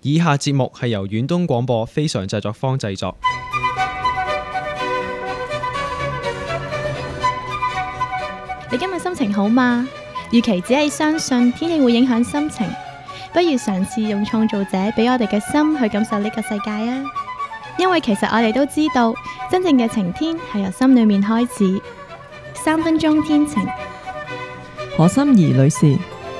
以下節目係由遠東廣播非常製作坊製作。 你今日心情好嗎？與其只係相信天氣會影響心情，不如嘗試用創造者俾我哋嘅心去感受呢個世界啊！因為其實我哋都知道，真正嘅晴天係由心裏面開始。3分鐘天晴， 何心怡女士。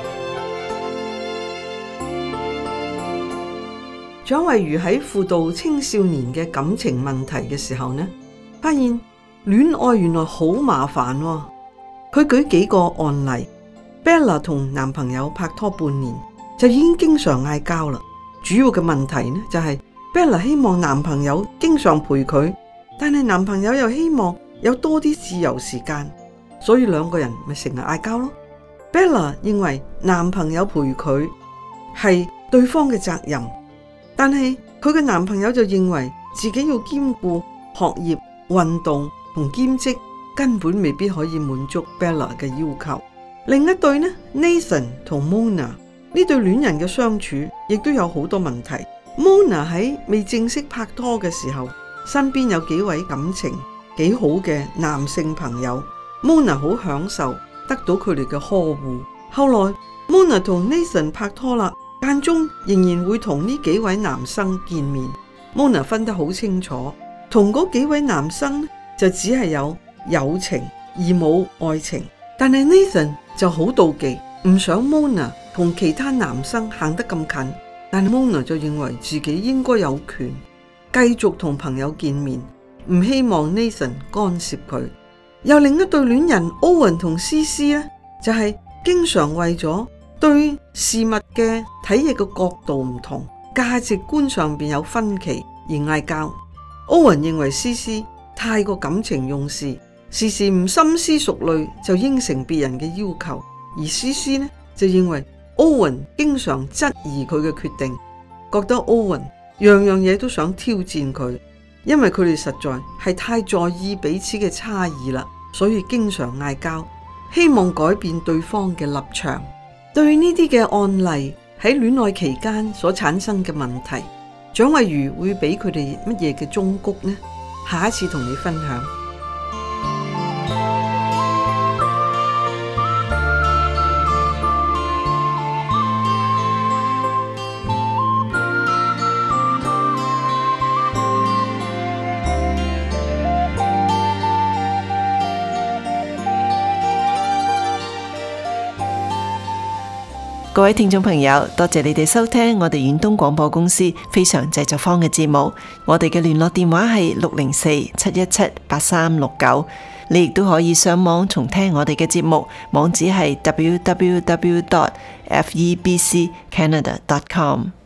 蔣慧茹喺輔導青少年嘅感情問題嘅時候呢，發現戀愛原來好麻煩喎。佢舉幾個案例 ，Bella 同男朋友拍拖半年就已經經常嗌交啦。主要嘅問題呢就係 Bella 希望男朋友經常陪佢，但係男朋友又希望有多啲自由時間，所以兩個人咪成日嗌交咯。Bella 認為男朋友陪佢係對方嘅責任，但係佢嘅男朋友就認為自己要兼顧學業、運動同兼職，根本未必可以滿足 Bella 嘅要求。另一對呢 Nathan 同 Mona 呢對戀人嘅相處亦都有好多問題。Mona 喺未正式拍拖嘅時候，身邊有幾位感情幾好嘅男性朋友， Mona 好享受得到佢哋嘅呵護。後來 Mona 同 Nathan 拍拖啦，間中仍然會同呢幾位男生見面。Mona 分得好清楚，同嗰幾位男生就只係有友情而冇愛情，但係 Nathan 就好妒忌，唔想 Mona 同其他男生行得咁近，但係 Mona 就認為自己應該有權繼續同朋友見面，唔希望 Nathan 干涉佢。又另一對戀人 Owen 同 CC 呢，就係經常為咗對事物嘅睇嘢嘅角度唔同，價值觀上邊有分歧而嗌交。Owen 認為 CC 太過感情用事，時時唔深思熟慮就應承別人嘅要求，而 CC 呢就認為 Owen 經常質疑佢嘅決定，覺得 Owen 樣樣嘢都想挑戰佢，因為佢哋實在係太在意彼此嘅差異啦，所以經常嗌交，希望改變對方嘅立場。對呢啲嘅案例喺戀愛期間所產生嘅問題，蔣慧茹會俾佢哋乜嘢嘅忠告呢？下一次同你分享。 各位聽眾朋友，多謝你哋收聽我哋遠東廣播公司非常製作坊嘅節目。我哋嘅聯絡電話係604-717-8369。你亦都可以上網重聽我哋嘅節目，網址係www.febccanada.com。